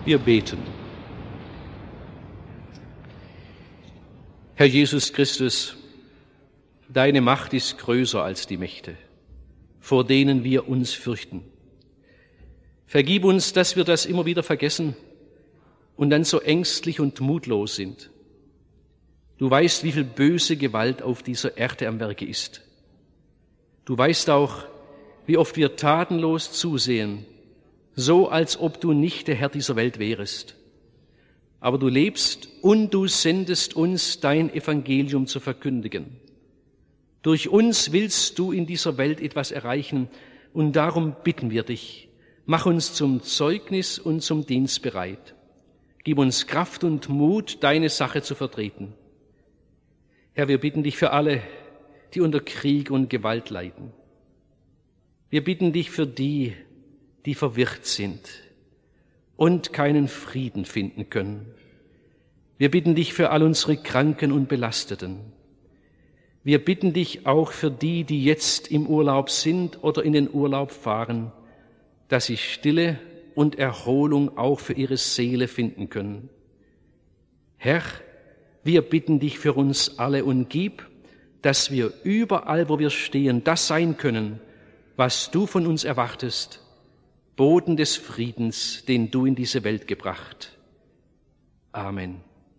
Wir beten. Herr Jesus Christus, deine Macht ist größer als die Mächte, vor denen wir uns fürchten. Vergib uns, dass wir das immer wieder vergessen und dann so ängstlich und mutlos sind. Du weißt, wie viel böse Gewalt auf dieser Erde am Werke ist. Du weißt auch, wie oft wir tatenlos zusehen, so als ob du nicht der Herr dieser Welt wärest. Aber du lebst und du sendest uns, dein Evangelium zu verkündigen. Durch uns willst du in dieser Welt etwas erreichen und darum bitten wir dich, mach uns zum Zeugnis und zum Dienst bereit. Gib uns Kraft und Mut, deine Sache zu vertreten. Herr, wir bitten dich für alle, die unter Krieg und Gewalt leiden. Wir bitten dich für die, die verwirrt sind und keinen Frieden finden können. Wir bitten dich für all unsere Kranken und Belasteten. Wir bitten dich auch für die, die jetzt im Urlaub sind oder in den Urlaub fahren, dass sie Stille und Erholung auch für ihre Seele finden können. Herr, wir bitten dich für uns alle und gib, dass wir überall, wo wir stehen, das sein können, was du von uns erwartest, Boden des Friedens, den du in diese Welt gebracht. Amen.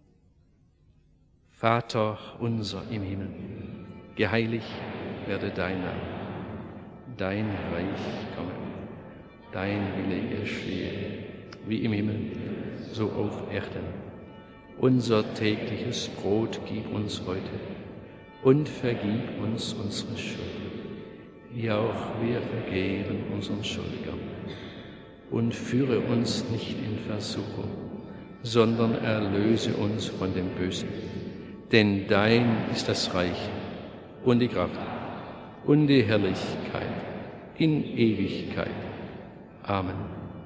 Vater unser im Himmel, geheiligt werde dein Name, dein Reich komme, dein Wille geschehe, wie im Himmel, so auf Erden. Unser tägliches Brot gib uns heute und vergib uns unsere Schuld, wie auch wir vergeben unseren Schuldigern. Und führe uns nicht in Versuchung, sondern erlöse uns von dem Bösen. Denn dein ist das Reich und die Kraft und die Herrlichkeit in Ewigkeit. Amen.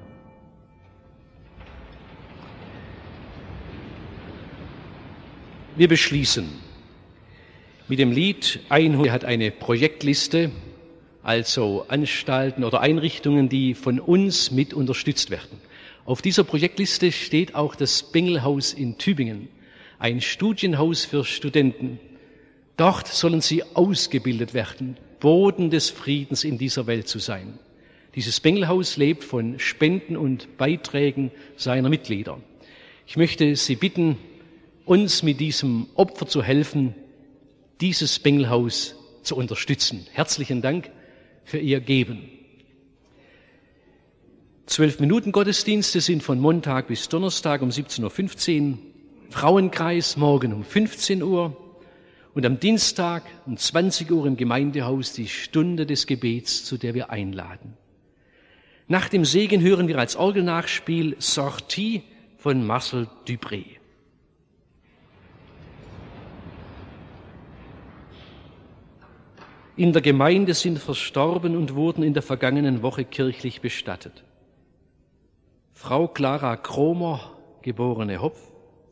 Wir beschließen mit dem Lied 100 hat eine Projektliste, also Anstalten oder Einrichtungen, die von uns mit unterstützt werden. Auf dieser Projektliste steht auch das Bengelhaus in Tübingen, ein Studienhaus für Studenten. Dort sollen sie ausgebildet werden, Boden des Friedens in dieser Welt zu sein. Dieses Bengelhaus lebt von Spenden und Beiträgen seiner Mitglieder. Ich möchte Sie bitten, uns mit diesem Opfer zu helfen, dieses Bengelhaus zu unterstützen. Herzlichen Dank für Ihr Geben. 12 Minuten Gottesdienste sind von Montag bis Donnerstag um 17:15 Uhr, Frauenkreis morgen um 15 Uhr und am Dienstag um 20 Uhr im Gemeindehaus die Stunde des Gebets, zu der wir einladen. Nach dem Segen hören wir als Orgelnachspiel Sortie von Marcel Dupré. In der Gemeinde sind verstorben und wurden in der vergangenen Woche kirchlich bestattet: Frau Clara Kromer, geborene Hopf,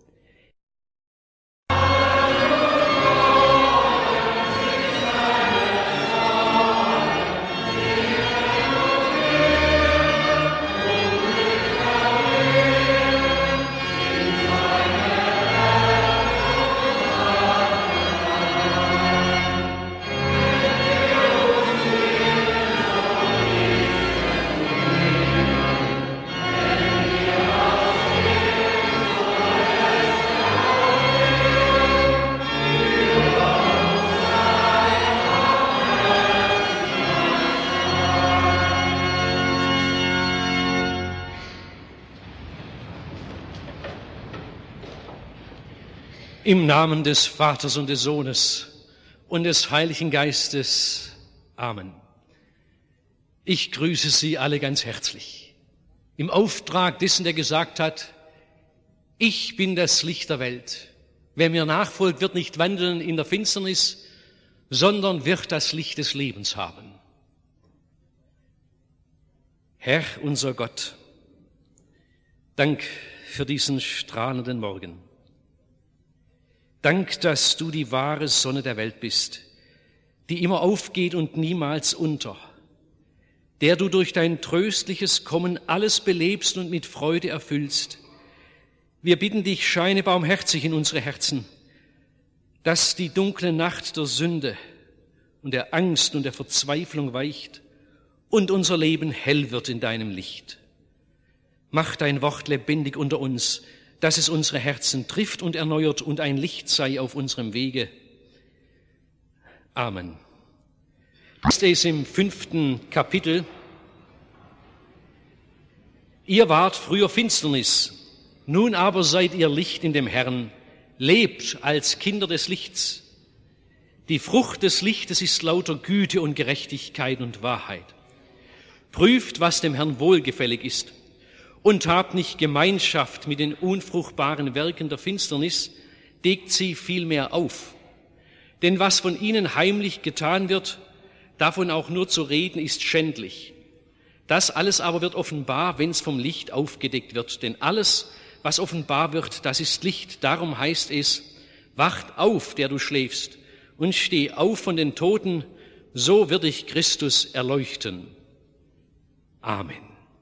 im Namen des Vaters und des Sohnes und des Heiligen Geistes. Amen. Ich grüße Sie alle ganz herzlich. Im Auftrag dessen, der gesagt hat, ich bin das Licht der Welt. Wer mir nachfolgt, wird nicht wandeln in der Finsternis, sondern wird das Licht des Lebens haben. Herr, unser Gott, Dank für diesen strahlenden Morgen. Dank, dass du die wahre Sonne der Welt bist, die immer aufgeht und niemals unter. der du durch dein tröstliches Kommen alles belebst und mit Freude erfüllst. Wir bitten dich, scheine barmherzig in unsere Herzen, dass die dunkle Nacht der Sünde und der Angst und der Verzweiflung weicht und unser Leben hell wird in deinem Licht. Mach dein Wort lebendig unter uns, dass es unsere Herzen trifft und erneuert und ein Licht sei auf unserem Wege. Amen. Das ist im 5. Kapitel. Ihr wart früher Finsternis, nun aber seid ihr Licht in dem Herrn. Lebt als Kinder des Lichts. Die Frucht des Lichtes ist lauter Güte und Gerechtigkeit und Wahrheit. Prüft, was dem Herrn wohlgefällig ist, und habt nicht Gemeinschaft mit den unfruchtbaren Werken der Finsternis, deckt sie vielmehr auf. Denn was von ihnen heimlich getan wird, davon auch nur zu reden, ist schändlich. Das alles aber wird offenbar, wenn es vom Licht aufgedeckt wird. Denn alles, was offenbar wird, das ist Licht. Darum heißt es, wacht auf, der du schläfst, und steh auf von den Toten, so wird dich Christus erleuchten. Amen.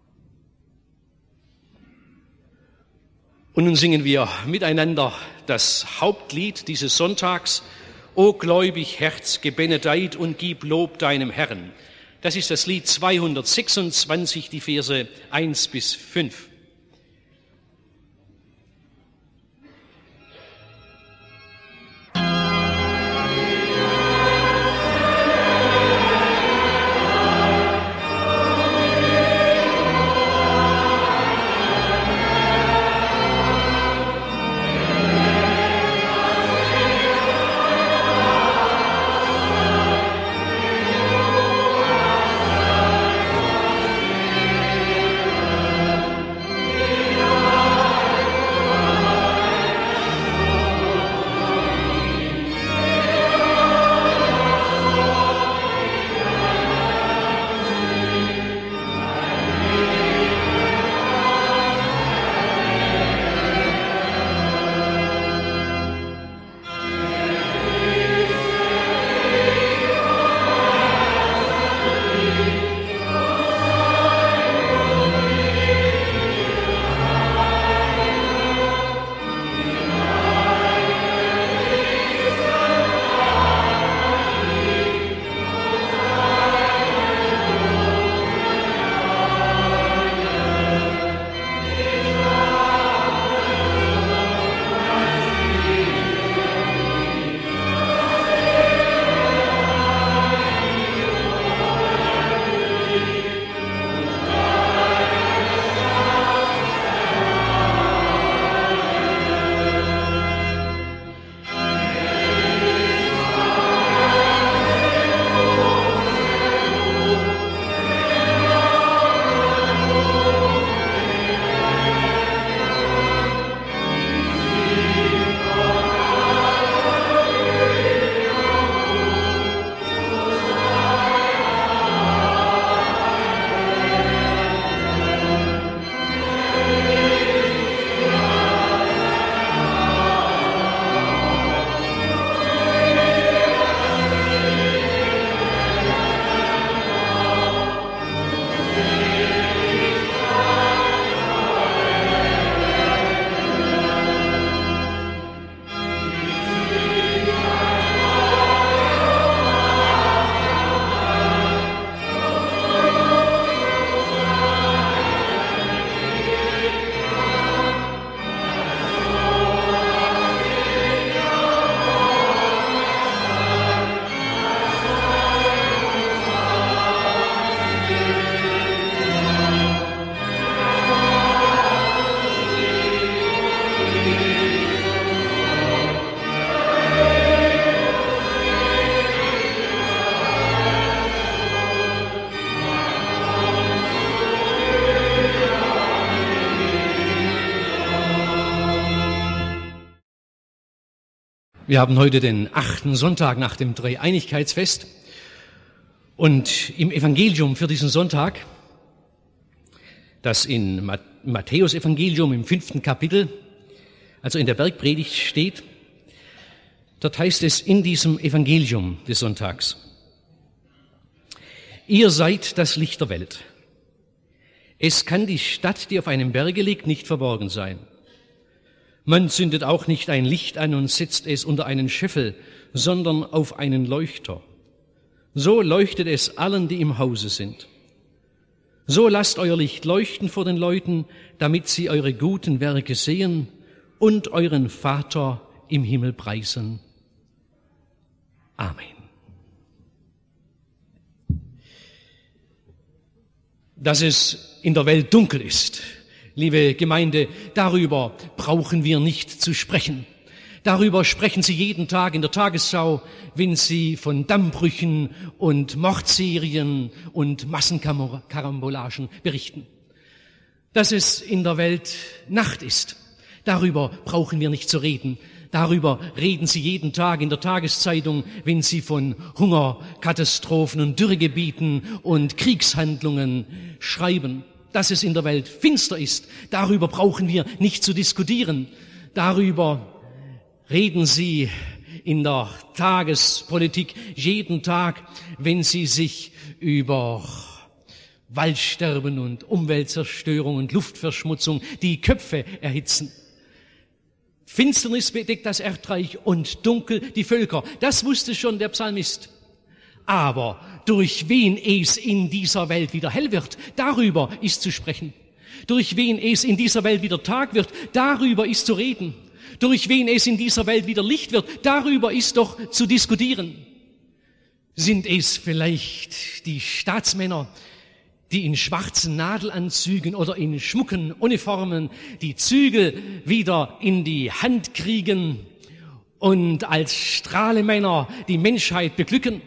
Und nun singen wir miteinander das Hauptlied dieses Sonntags, O gläubig Herz, gebenedeit und gib Lob deinem Herrn. Das ist das Lied 226, die Verse 1 bis 5. Wir haben heute den 8. Sonntag nach dem Dreieinigkeitsfest und im Evangelium für diesen Sonntag, das in Matthäus Evangelium im 5. Kapitel, also in der Bergpredigt steht, dort heißt es in diesem Evangelium des Sonntags: Ihr seid das Licht der Welt. Es kann die Stadt, die auf einem Berge liegt, nicht verborgen sein. Man zündet auch nicht ein Licht an und setzt es unter einen Scheffel, sondern auf einen Leuchter. So leuchtet es allen, die im Hause sind. So lasst euer Licht leuchten vor den Leuten, damit sie eure guten Werke sehen und euren Vater im Himmel preisen. Amen. Dass es in der Welt dunkel ist, liebe Gemeinde, darüber brauchen wir nicht zu sprechen. Darüber sprechen Sie jeden Tag in der Tagesschau, wenn Sie von Dammbrüchen und Mordserien und Massenkarambolagen berichten. Dass es in der Welt Nacht ist, darüber brauchen wir nicht zu reden. Darüber reden Sie jeden Tag in der Tageszeitung, wenn Sie von Hungerkatastrophen und Dürregebieten und Kriegshandlungen schreiben. Dass es in der Welt finster ist, darüber brauchen wir nicht zu diskutieren. Darüber reden Sie in der Tagespolitik jeden Tag, wenn Sie sich über Waldsterben und Umweltzerstörung und Luftverschmutzung die Köpfe erhitzen. Finsternis bedeckt das Erdreich und Dunkel die Völker. Das wusste schon der Psalmist. Aber durch wen es in dieser Welt wieder hell wird, darüber ist zu sprechen. Durch wen es in dieser Welt wieder Tag wird, darüber ist zu reden. Durch wen es in dieser Welt wieder Licht wird, darüber ist doch zu diskutieren. Sind es vielleicht die Staatsmänner, die in schwarzen Nadelanzügen oder in schmucken Uniformen die Zügel wieder in die Hand kriegen und als Strahlemänner die Menschheit beglücken?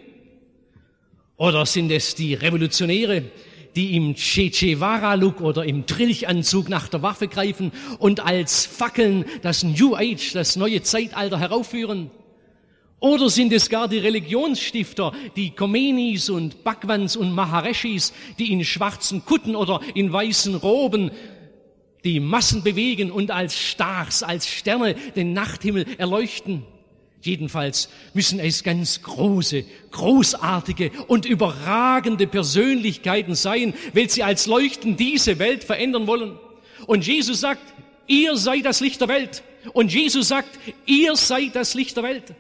Oder sind es die Revolutionäre, die im Che Guevara-Look oder im Trilchanzug nach der Waffe greifen und als Fackeln das New Age, das neue Zeitalter heraufführen? Oder sind es gar die Religionsstifter, die Khomeinis und Bhagwans und Maharishis, die in schwarzen Kutten oder in weißen Roben die Massen bewegen und als Stars, als Sterne den Nachthimmel erleuchten? Jedenfalls müssen es ganz große, großartige und überragende Persönlichkeiten sein, weil sie als Leuchten diese Welt verändern wollen. Und Jesus sagt, ihr seid das Licht der Welt. Und Jesus sagt, ihr seid das Licht der Welt.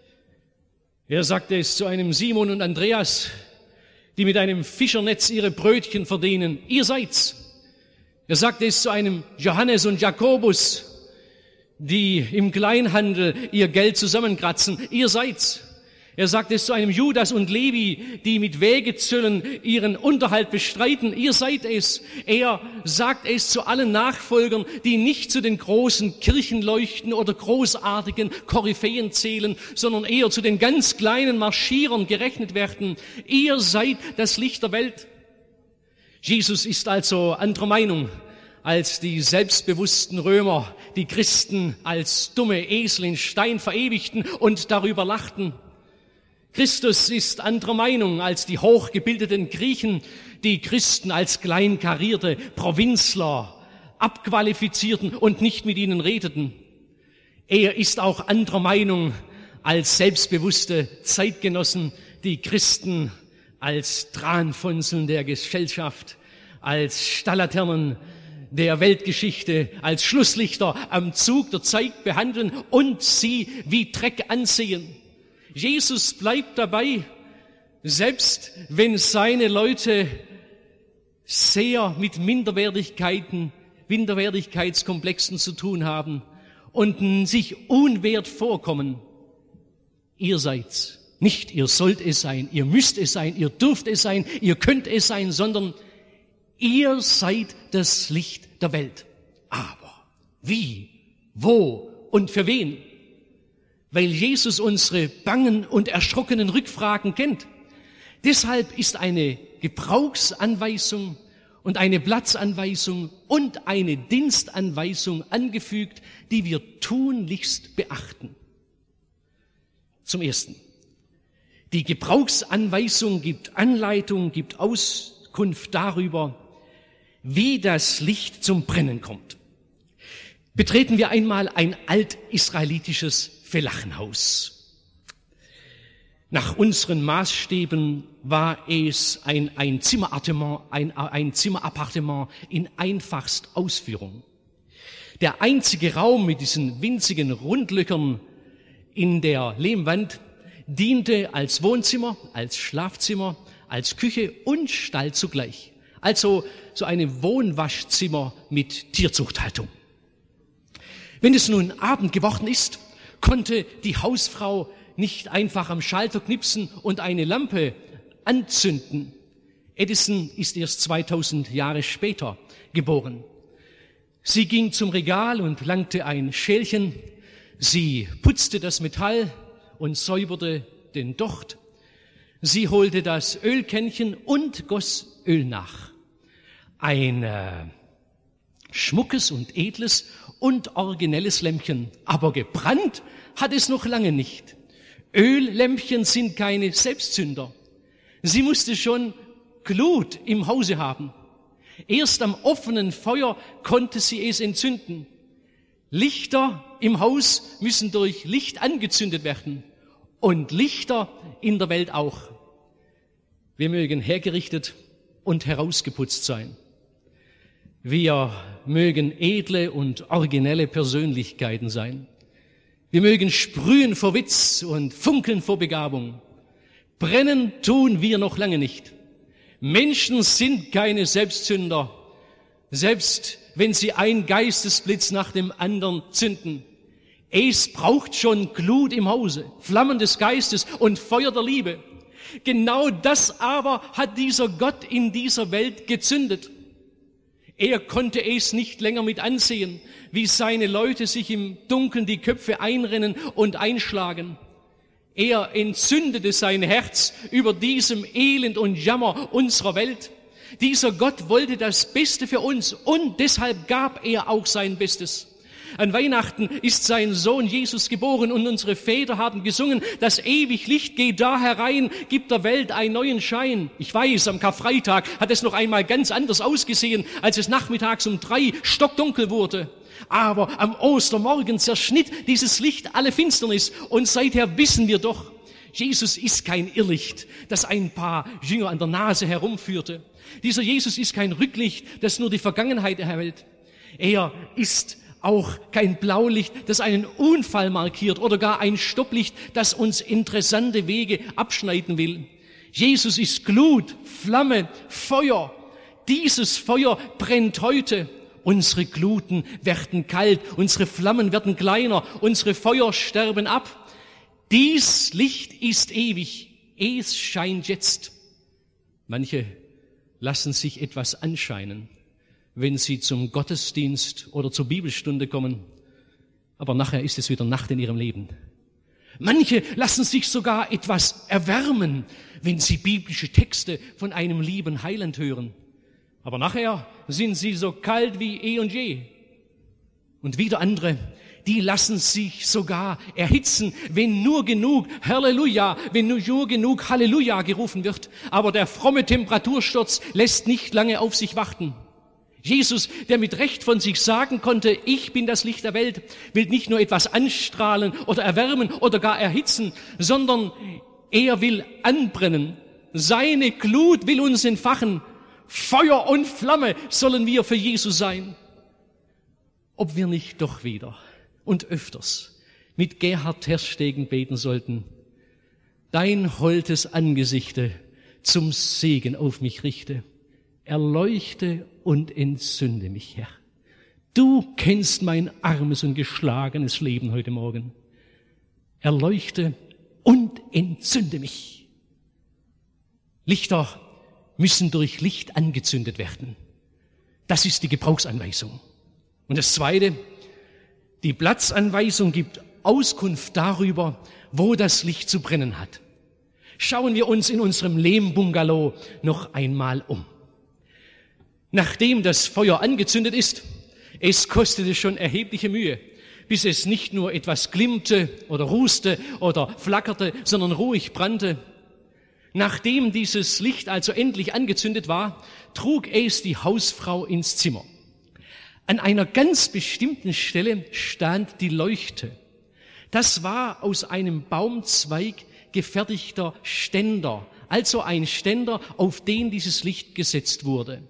Er sagte es zu einem Simon und Andreas, die mit einem Fischernetz ihre Brötchen verdienen. Ihr seid's. Er sagte es zu einem Johannes und Jakobus, die im Kleinhandel ihr Geld zusammenkratzen. Ihr seid's. Er sagt es zu einem Judas und Levi, die mit Wegezöllen ihren Unterhalt bestreiten. Ihr seid es. Er sagt es zu allen Nachfolgern, die nicht zu den großen Kirchenleuchten oder großartigen Koryphäen zählen, sondern eher zu den ganz kleinen Marschierern gerechnet werden. Ihr seid das Licht der Welt. Jesus ist also anderer Meinung als die selbstbewussten Römer, die Christen als dumme Esel in Stein verewigten und darüber lachten. Christus ist anderer Meinung als die hochgebildeten Griechen, die Christen als kleinkarierte Provinzler abqualifizierten und nicht mit ihnen redeten. Er ist auch anderer Meinung als selbstbewusste Zeitgenossen, die Christen als Tranfonseln der Gesellschaft, als Stalllaternen der Weltgeschichte, als Schlusslichter am Zug der Zeit behandeln und sie wie Dreck ansehen. Jesus bleibt dabei, selbst wenn seine Leute sehr mit Minderwertigkeitskomplexen zu tun haben und sich unwert vorkommen. Ihr seid's. Nicht ihr sollt es sein, ihr müsst es sein, ihr dürft es sein, ihr könnt es sein, sondern ihr seid das Licht der Welt. Aber wie, wo und für wen? Weil Jesus unsere bangen und erschrockenen Rückfragen kennt. Deshalb ist eine Gebrauchsanweisung und eine Platzanweisung und eine Dienstanweisung angefügt, die wir tunlichst beachten. Zum Ersten. Die Gebrauchsanweisung gibt Anleitung, gibt Auskunft darüber, wie das Licht zum Brennen kommt. Betreten wir einmal ein altisraelitisches Felachenhaus. Nach unseren Maßstäben war es ein Zimmerappartement in einfachst Ausführung. Der einzige Raum mit diesen winzigen Rundlöchern in der Lehmwand diente als Wohnzimmer, als Schlafzimmer, als Küche und Stall zugleich. Also so eine Wohnwaschzimmer mit Tierzuchthaltung. Wenn es nun Abend geworden ist, konnte die Hausfrau nicht einfach am Schalter knipsen und eine Lampe anzünden. Edison ist erst 2000 Jahre später geboren. Sie ging zum Regal und langte ein Schälchen. Sie putzte das Metall und säuberte den Docht. Sie holte das Ölkännchen und goss Öl nach. Ein schmuckes und edles und originelles Lämpchen. Aber gebrannt hat es noch lange nicht. Öllämpchen sind keine Selbstzünder. Sie musste schon Glut im Hause haben. Erst am offenen Feuer konnte sie es entzünden. Lichter im Haus müssen durch Licht angezündet werden. Und Lichter in der Welt auch. Wir mögen hergerichtet und herausgeputzt sein. Wir mögen edle und originelle Persönlichkeiten sein. Wir mögen sprühen vor Witz und funkeln vor Begabung. Brennen tun wir noch lange nicht. Menschen sind keine Selbstzünder, selbst wenn sie einen Geistesblitz nach dem anderen zünden. Es braucht schon Glut im Hause, Flammen des Geistes und Feuer der Liebe. Genau das aber hat dieser Gott in dieser Welt gezündet. Er konnte es nicht länger mit ansehen, wie seine Leute sich im Dunkeln die Köpfe einrennen und einschlagen. Er entzündete sein Herz über diesem Elend und Jammer unserer Welt. Dieser Gott wollte das Beste für uns und deshalb gab er auch sein Bestes. An Weihnachten ist sein Sohn Jesus geboren und unsere Väter haben gesungen, das ewig Licht geht da herein, gibt der Welt einen neuen Schein. Ich weiß, am Karfreitag hat es noch einmal ganz anders ausgesehen, als es nachmittags um 3 stockdunkel wurde. Aber am Ostermorgen zerschnitt dieses Licht alle Finsternis und seither wissen wir doch, Jesus ist kein Irrlicht, das ein paar Jünger an der Nase herumführte. Dieser Jesus ist kein Rücklicht, das nur die Vergangenheit erhält. Er ist auch kein Blaulicht, das einen Unfall markiert oder gar ein Stopplicht, das uns interessante Wege abschneiden will. Jesus ist Glut, Flamme, Feuer. Dieses Feuer brennt heute. Unsere Gluten werden kalt, unsere Flammen werden kleiner, unsere Feuer sterben ab. Dies Licht ist ewig, es scheint jetzt. Manche lassen sich etwas anscheinen, wenn sie zum Gottesdienst oder zur Bibelstunde kommen. Aber nachher ist es wieder Nacht in ihrem Leben. Manche lassen sich sogar etwas erwärmen, wenn sie biblische Texte von einem lieben Heiland hören. Aber nachher sind sie so kalt wie eh und je. Und wieder andere, die lassen sich sogar erhitzen, wenn nur genug Halleluja, wenn nur genug Halleluja gerufen wird. Aber der fromme Temperatursturz lässt nicht lange auf sich warten. Jesus, der mit Recht von sich sagen konnte, ich bin das Licht der Welt, will nicht nur etwas anstrahlen oder erwärmen oder gar erhitzen, sondern er will anbrennen. Seine Glut will uns entfachen. Feuer und Flamme sollen wir für Jesus sein. Ob wir nicht doch wieder und öfters mit Gerhard Terstegen beten sollten, dein holdes Angesichte zum Segen auf mich richte. Erleuchte und entzünde mich, Herr. Du kennst mein armes und geschlagenes Leben heute Morgen. Erleuchte und entzünde mich. Lichter müssen durch Licht angezündet werden. Das ist die Gebrauchsanweisung. Und das Zweite, die Platzanweisung gibt Auskunft darüber, wo das Licht zu brennen hat. Schauen wir uns in unserem Lehmbungalow noch einmal um. Nachdem das Feuer angezündet ist, es kostete schon erhebliche Mühe, bis es nicht nur etwas glimmte oder rußte oder flackerte, sondern ruhig brannte. Nachdem dieses Licht also endlich angezündet war, trug es die Hausfrau ins Zimmer. An einer ganz bestimmten Stelle stand die Leuchte. Das war aus einem Baumzweig gefertigter Ständer, also ein Ständer, auf den dieses Licht gesetzt wurde.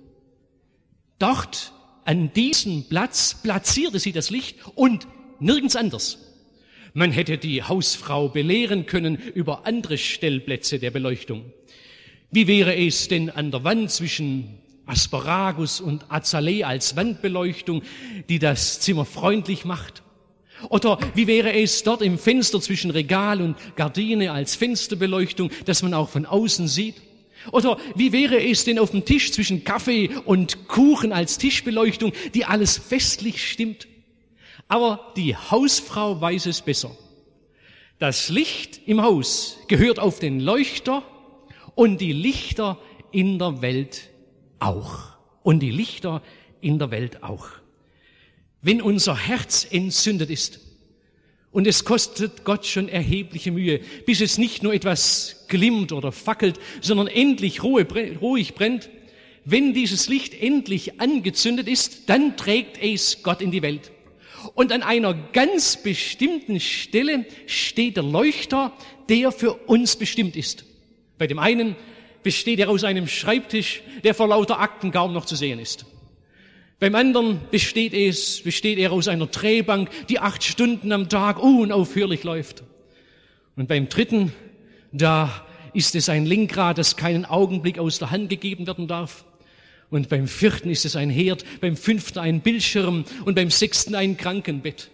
Dort, an diesem Platz, platzierte sie das Licht und nirgends anders. Man hätte die Hausfrau belehren können über andere Stellplätze der Beleuchtung. Wie wäre es denn an der Wand zwischen Asparagus und Azalee als Wandbeleuchtung, die das Zimmer freundlich macht? Oder wie wäre es dort im Fenster zwischen Regal und Gardine als Fensterbeleuchtung, dass man auch von außen sieht? Oder wie wäre es denn auf dem Tisch zwischen Kaffee und Kuchen als Tischbeleuchtung, die alles festlich stimmt? Aber die Hausfrau weiß es besser. Das Licht im Haus gehört auf den Leuchter und die Lichter in der Welt auch. Und die Lichter in der Welt auch. Wenn unser Herz entzündet ist, und es kostet Gott schon erhebliche Mühe, bis es nicht nur etwas glimmt oder fackelt, sondern endlich ruhig brennt, wenn dieses Licht endlich angezündet ist, dann trägt es Gott in die Welt. Und an einer ganz bestimmten Stelle steht der Leuchter, der für uns bestimmt ist. Bei dem einen besteht er aus einem Schreibtisch, der vor lauter Akten kaum noch zu sehen ist. Beim anderen besteht er aus einer Drehbank, die 8 Stunden am Tag unaufhörlich läuft. Und beim dritten, da ist es ein Lenkrad, das keinen Augenblick aus der Hand gegeben werden darf. Und beim vierten ist es ein Herd, beim fünften ein Bildschirm und beim sechsten ein Krankenbett.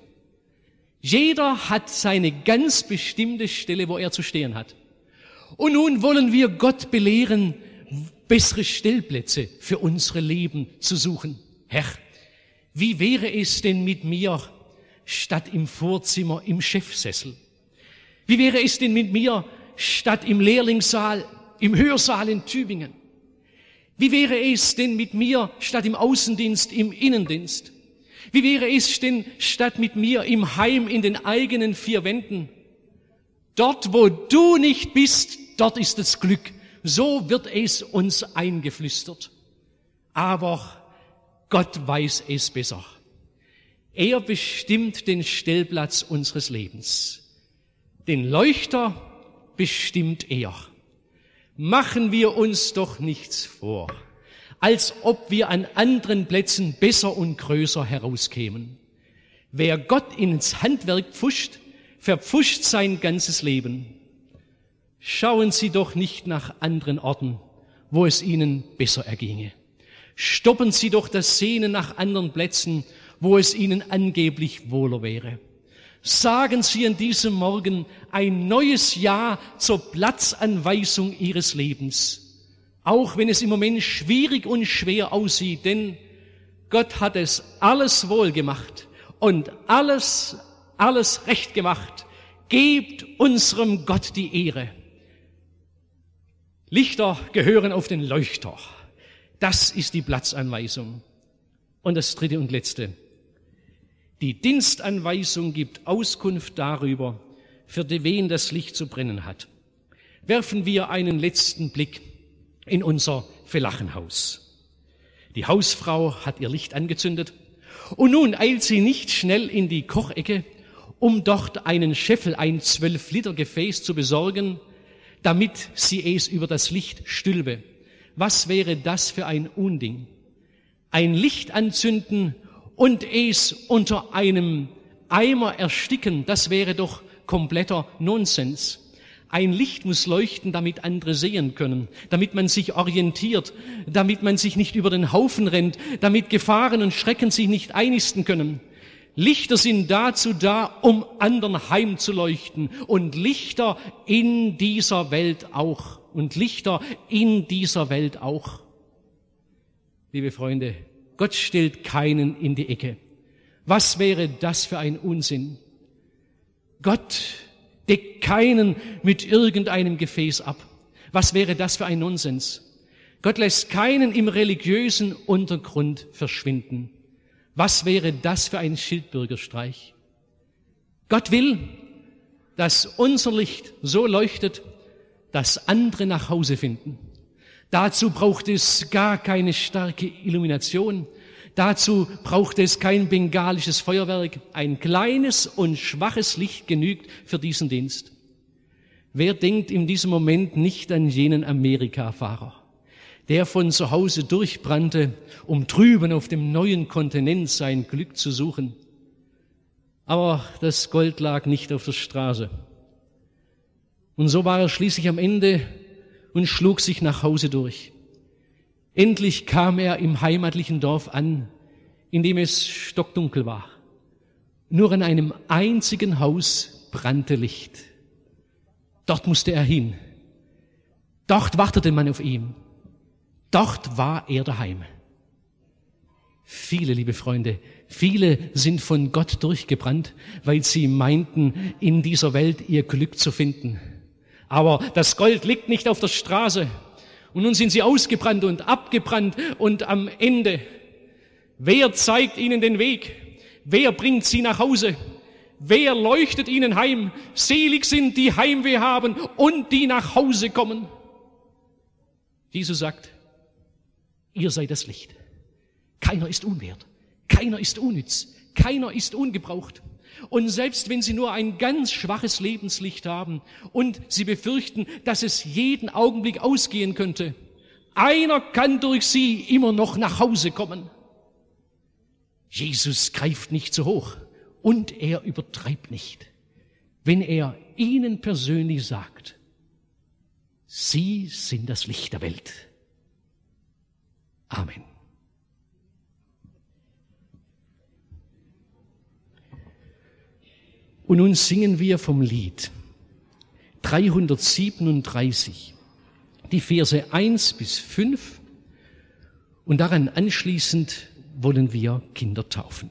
Jeder hat seine ganz bestimmte Stelle, wo er zu stehen hat. Und nun wollen wir Gott belehren, bessere Stellplätze für unsere Leben zu suchen. Herr, wie wäre es denn mit mir statt im Vorzimmer im Chefsessel? Wie wäre es denn mit mir statt im Lehrlingssaal, im Hörsaal in Tübingen? Wie wäre es denn mit mir statt im Außendienst, im Innendienst? Wie wäre es denn statt mit mir im Heim in den eigenen 4 Wänden? Dort, wo du nicht bist, dort ist das Glück. So wird es uns eingeflüstert. Aber Gott weiß es besser. Er bestimmt den Stellplatz unseres Lebens. Den Leuchter bestimmt er. Machen wir uns doch nichts vor, als ob wir an anderen Plätzen besser und größer herauskämen. Wer Gott ins Handwerk pfuscht, verpfuscht sein ganzes Leben. Schauen Sie doch nicht nach anderen Orten, wo es Ihnen besser erginge. Stoppen Sie doch das Sehnen nach anderen Plätzen, wo es Ihnen angeblich wohler wäre. Sagen Sie an diesem Morgen ein neues Ja zur Platzanweisung Ihres Lebens. Auch wenn es im Moment schwierig und schwer aussieht, denn Gott hat es alles wohl gemacht und alles recht gemacht. Gebt unserem Gott die Ehre. Lichter gehören auf den Leuchter. Das ist die Platzanweisung. Und das dritte und letzte. Die Dienstanweisung gibt Auskunft darüber, für wen das Licht zu brennen hat. Werfen wir einen letzten Blick in unser Felachenhaus. Die Hausfrau hat ihr Licht angezündet und nun eilt sie nicht schnell in die Kochecke, um dort einen Scheffel, ein 12-Liter-Gefäß zu besorgen, damit sie es über das Licht stülpe. Was wäre das für ein Unding? Ein Licht anzünden und es unter einem Eimer ersticken, das wäre doch kompletter Nonsens. Ein Licht muss leuchten, damit andere sehen können, damit man sich orientiert, damit man sich nicht über den Haufen rennt, damit Gefahren und Schrecken sich nicht einnisten können. Lichter sind dazu da, um anderen heimzuleuchten und Lichter in dieser Welt auch. Und Lichter in dieser Welt auch. Liebe Freunde, Gott stellt keinen in die Ecke. Was wäre das für ein Unsinn? Gott deckt keinen mit irgendeinem Gefäß ab. Was wäre das für ein Nonsens? Gott lässt keinen im religiösen Untergrund verschwinden. Was wäre das für ein Schildbürgerstreich? Gott will, dass unser Licht so leuchtet, dass andere nach Hause finden. Dazu braucht es gar keine starke Illumination. Dazu braucht es kein bengalisches Feuerwerk. Ein kleines und schwaches Licht genügt für diesen Dienst. Wer denkt in diesem Moment nicht an jenen Amerika-Fahrer, der von zu Hause durchbrannte, um drüben auf dem neuen Kontinent sein Glück zu suchen? Aber das Gold lag nicht auf der Straße. Und so war er schließlich am Ende und schlug sich nach Hause durch. Endlich kam er im heimatlichen Dorf an, in dem es stockdunkel war. Nur an einem einzigen Haus brannte Licht. Dort musste er hin. Dort wartete man auf ihn. Dort war er daheim. Viele, liebe Freunde, viele sind von Gott durchgebrannt, weil sie meinten, in dieser Welt ihr Glück zu finden. Aber das Gold liegt nicht auf der Straße. Und nun sind sie ausgebrannt und abgebrannt und am Ende. Wer zeigt ihnen den Weg? Wer bringt sie nach Hause? Wer leuchtet ihnen heim? Selig sind, die Heimweh haben und die nach Hause kommen. Jesus sagt, ihr seid das Licht. Keiner ist unwert, keiner ist unnütz, keiner ist ungebraucht. Und selbst wenn sie nur ein ganz schwaches Lebenslicht haben und sie befürchten, dass es jeden Augenblick ausgehen könnte, einer kann durch sie immer noch nach Hause kommen. Jesus greift nicht zu hoch und er übertreibt nicht, wenn er ihnen persönlich sagt, Sie sind das Licht der Welt. Amen. Und nun singen wir vom Lied 337, die Verse 1 bis 5, und daran anschließend wollen wir Kinder taufen.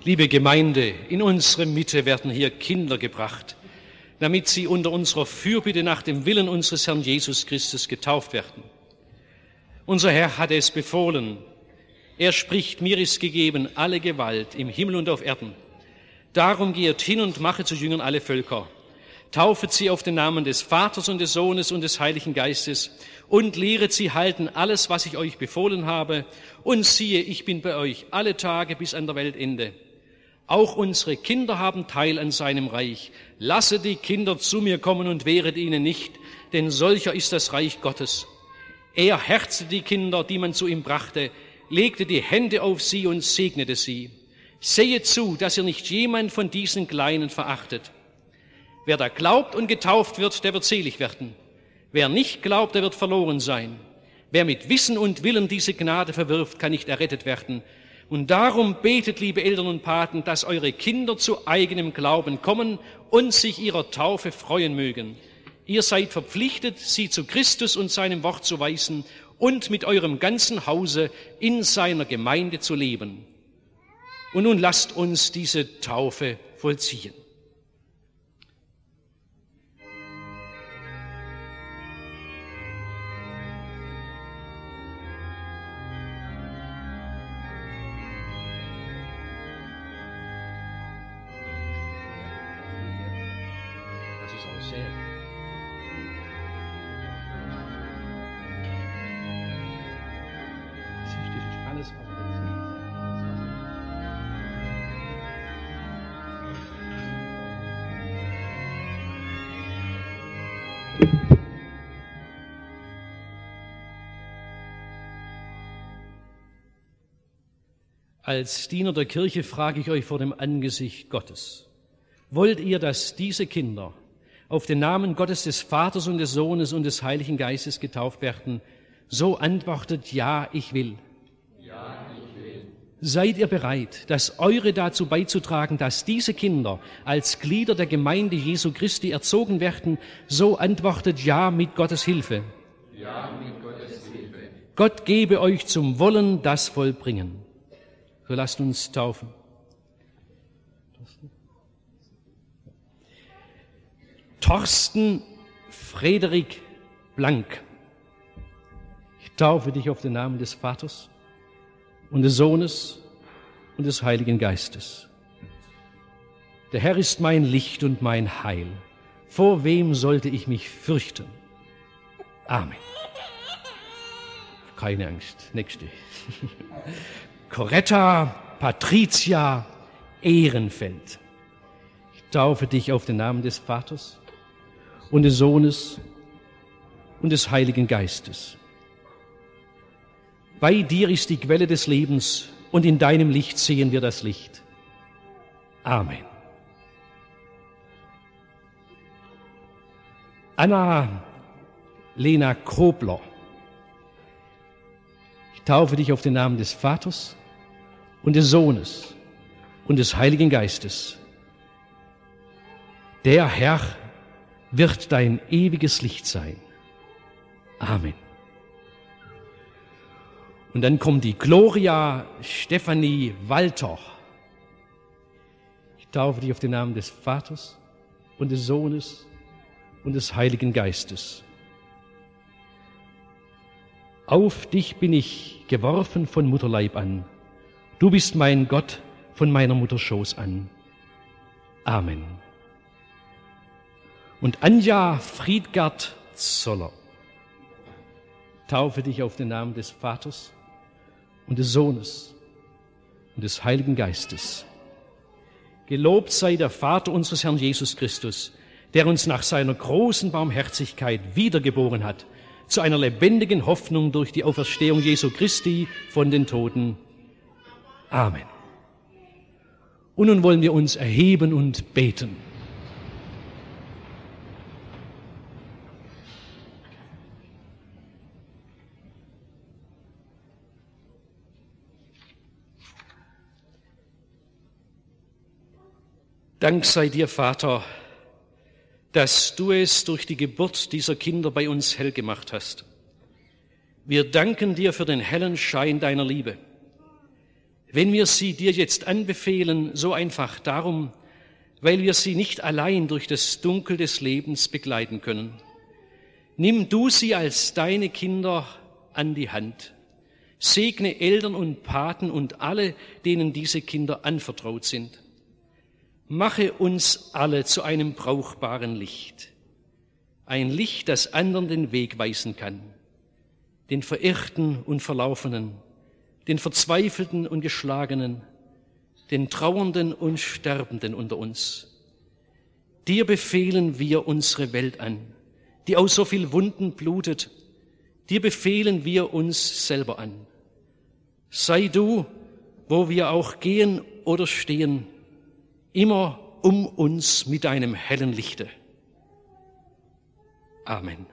Liebe Gemeinde, in unsere Mitte werden hier Kinder gebracht, damit sie unter unserer Fürbitte nach dem Willen unseres Herrn Jesus Christus getauft werden. Unser Herr hat es befohlen. Er spricht, mir ist gegeben alle Gewalt im Himmel und auf Erden. Darum geht hin und mache zu Jüngern alle Völker. Taufet sie auf den Namen des Vaters und des Sohnes und des Heiligen Geistes und lehret sie halten alles, was ich euch befohlen habe. Und siehe, ich bin bei euch alle Tage bis an der Weltende. Auch unsere Kinder haben Teil an seinem Reich. Lasset die Kinder zu mir kommen und wehret ihnen nicht, denn solcher ist das Reich Gottes. Er herzte die Kinder, die man zu ihm brachte, legte die Hände auf sie und segnete sie. Sehet zu, dass ihr nicht jemand von diesen Kleinen verachtet. Wer da glaubt und getauft wird, der wird selig werden. Wer nicht glaubt, der wird verloren sein. Wer mit Wissen und Willen diese Gnade verwirft, kann nicht errettet werden. Und darum betet, liebe Eltern und Paten, dass eure Kinder zu eigenem Glauben kommen und sich ihrer Taufe freuen mögen. Ihr seid verpflichtet, sie zu Christus und seinem Wort zu weisen und mit eurem ganzen Hause in seiner Gemeinde zu leben. Und nun lasst uns diese Taufe vollziehen. Das ist auch sehr. Das ist alles, was wir Als Diener der Kirche frage ich euch vor dem Angesicht Gottes: Wollt ihr, dass diese Kinder auf den Namen Gottes des Vaters und des Sohnes und des Heiligen Geistes getauft werden? So antwortet: Ja, ich will. Ja, ich will. Seid ihr bereit, das Eure dazu beizutragen, dass diese Kinder als Glieder der Gemeinde Jesu Christi erzogen werden? So antwortet: Ja, mit Gottes Hilfe. Ja, mit Gottes Hilfe. Gott gebe euch zum Wollen das vollbringen. So lasst uns taufen. Thorsten Frederik Blank. Ich taufe dich auf den Namen des Vaters und des Sohnes und des Heiligen Geistes. Der Herr ist mein Licht und mein Heil. Vor wem sollte ich mich fürchten? Amen. Keine Angst. Nächste. Coretta Patricia Ehrenfeld. Ich taufe dich auf den Namen des Vaters und des Sohnes und des Heiligen Geistes. Bei dir ist die Quelle des Lebens und in deinem Licht sehen wir das Licht. Amen. Anna Lena Kobler. Ich taufe dich auf den Namen des Vaters und des Sohnes und des Heiligen Geistes. Der Herr wird dein ewiges Licht sein. Amen. Und dann kommt die Gloria Stefanie Walter. Ich taufe dich auf den Namen des Vaters und des Sohnes und des Heiligen Geistes. Auf dich bin ich geworfen von Mutterleib an. Du bist mein Gott von meiner Mutter Schoß an. Amen. Und Anja Friedgard Zoller. Taufe dich auf den Namen des Vaters und des Sohnes und des Heiligen Geistes. Gelobt sei der Vater unseres Herrn Jesus Christus, der uns nach seiner großen Barmherzigkeit wiedergeboren hat, zu einer lebendigen Hoffnung durch die Auferstehung Jesu Christi von den Toten. Amen. Und nun wollen wir uns erheben und beten. Dank sei dir, Vater, dass du es durch die Geburt dieser Kinder bei uns hell gemacht hast. Wir danken dir für den hellen Schein deiner Liebe. wenn wir sie dir jetzt anbefehlen, so einfach darum, weil wir sie nicht allein durch das Dunkel des Lebens begleiten können. Nimm du sie als deine Kinder an die Hand. Segne Eltern und Paten und alle, denen diese Kinder anvertraut sind. Mache uns alle zu einem brauchbaren Licht. Ein Licht, das anderen den Weg weisen kann. Den Verirrten und Verlaufenen, den Verzweifelten und Geschlagenen, den Trauernden und Sterbenden unter uns. Dir befehlen wir unsere Welt an, die aus so viel Wunden blutet. Dir befehlen wir uns selber an. Sei du, wo wir auch gehen oder stehen, immer um uns mit deinem hellen Lichte. Amen.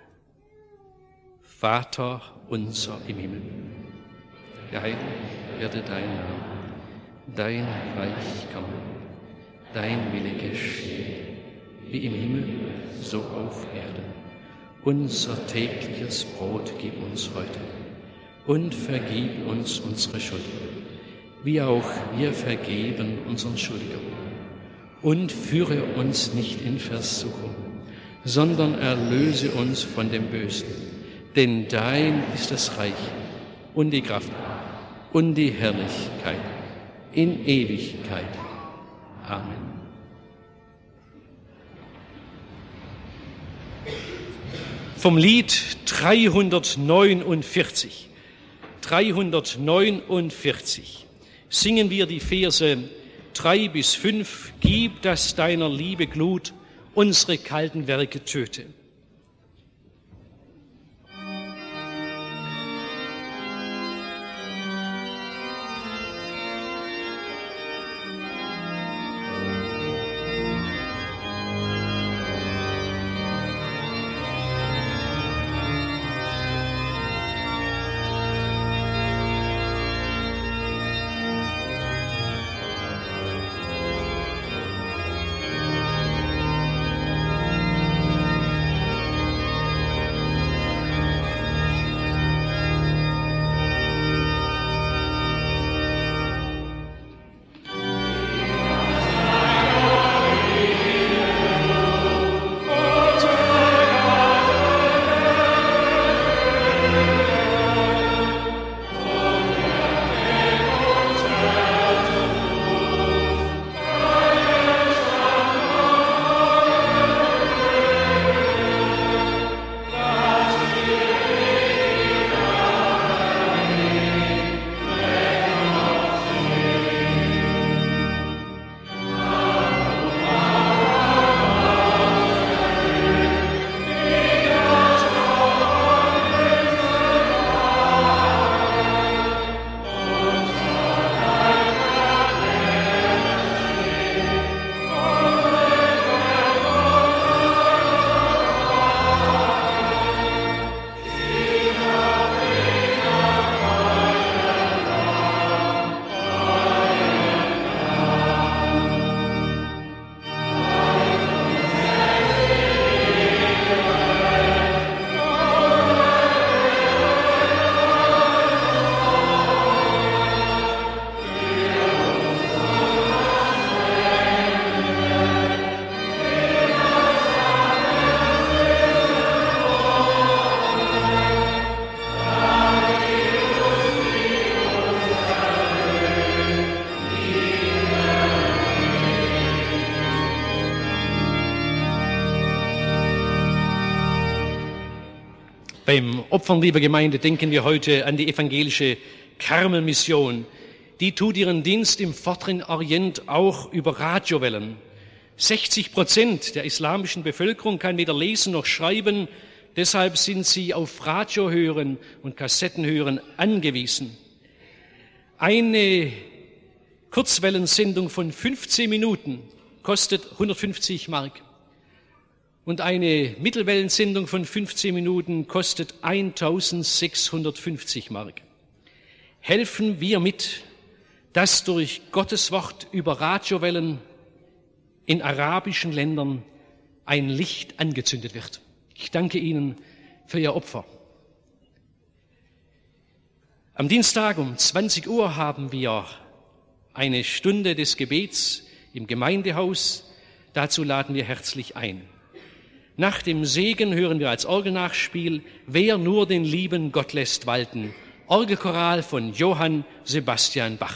Vater unser im Himmel, geheiligt werde dein Name, dein Reich komme, dein Wille geschehe, wie im Himmel, so auf Erden. Unser tägliches Brot gib uns heute und vergib uns unsere Schuld, wie auch wir vergeben unseren Schuldigern. Und führe uns nicht in Versuchung, sondern erlöse uns von dem Bösen. Denn dein ist das Reich und die Kraft und die Herrlichkeit in Ewigkeit. Amen. Vom Lied 349 singen wir die Verse 3 bis 5. Gib, dass deiner Liebe Glut unsere kalten Werke töte. Beim Opfern, lieber Gemeinde, denken wir heute an die evangelische Karmelmission. Die tut ihren Dienst im Vorderen Orient auch über Radiowellen. 60% der islamischen Bevölkerung kann weder lesen noch schreiben, deshalb sind sie auf Radiohören und Kassettenhören angewiesen. Eine Kurzwellensendung von 15 Minuten kostet 150 Mark. Und eine Mittelwellensendung von 15 Minuten kostet 1650 Mark. Helfen wir mit, dass durch Gottes Wort über Radiowellen in arabischen Ländern ein Licht angezündet wird. Ich danke Ihnen für Ihr Opfer. Am Dienstag um 20 Uhr haben wir eine Stunde des Gebets im Gemeindehaus. Dazu laden wir herzlich ein. Nach dem Segen hören wir als Orgelnachspiel Wer nur den lieben Gott lässt walten, Orgelchoral von Johann Sebastian Bach.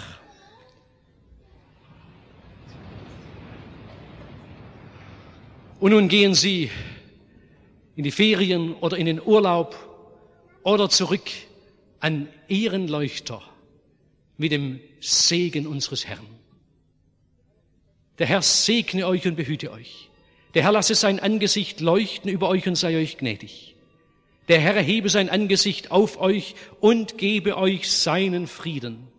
Und nun gehen Sie in die Ferien oder in den Urlaub oder zurück an Ihren Leuchter mit dem Segen unseres Herrn. Der Herr segne euch und behüte euch. Der Herr lasse sein Angesicht leuchten über euch und sei euch gnädig. Der Herr erhebe sein Angesicht auf euch und gebe euch seinen Frieden.